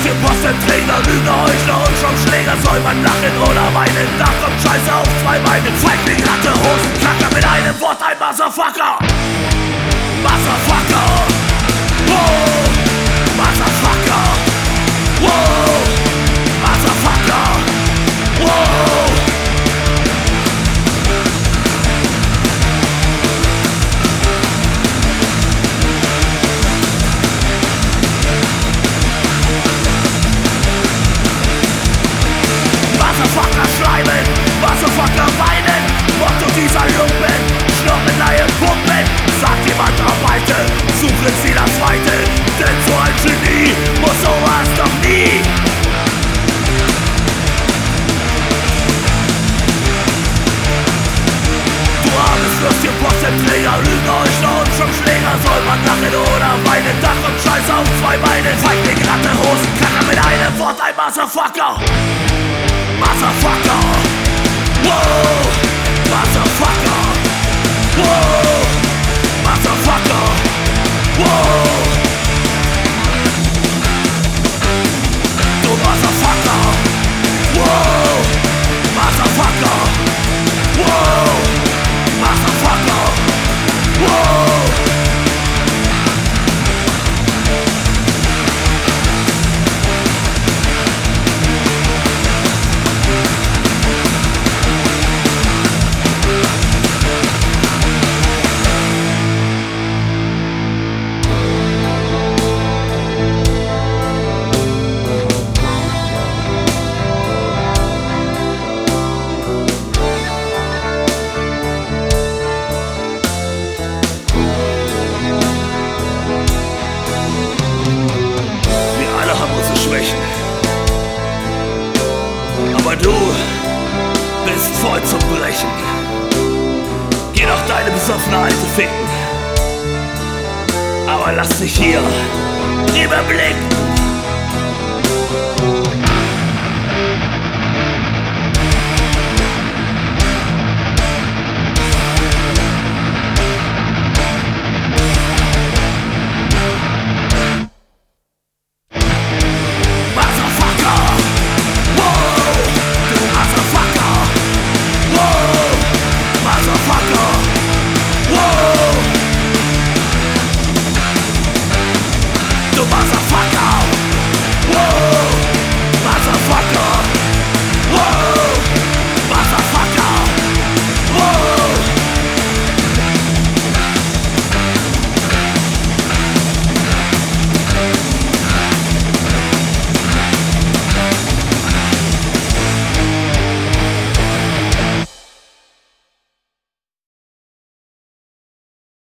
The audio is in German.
Würstchen, Postenträger, Lügner, Heuchler und Schauschläger. Soll man lachen oder weinen? Da kommt Scheiße auf zwei Beinen. Feigling, Ratte, Hosenkacker, mit einem Wort ein Motherfucker. Motherfucker. Wow. Motherfucker. Wow. Motherfucker. Wow. Motherfucker schreiben, Motherfucker weinen. Motto dieser Lumpen, Schnorrenleihe Pumpen. Sagt jemand arbeite, suchen sie das Weite. Denn so ein Genie muss sowas doch nie. Du armes Würstchen, Postenträger, Lügner, Heuchler und Schläger. Soll man lachen oder weinen? Dach und Scheiße auf zwei Beinen. Feigling, Ratte, Hosenkacker, mit einem Wort ein Motherfucker. Motherfucker. Wow. Motherfucker. Wow. Motherfucker. Wow. Du Motherfucker. Wow. Motherfucker. Wow. Motherfucker. Wow. Aber du bist voll zum Brechen. Geh doch deine besoffene Alte ficken. Aber lass dich hier überblicken.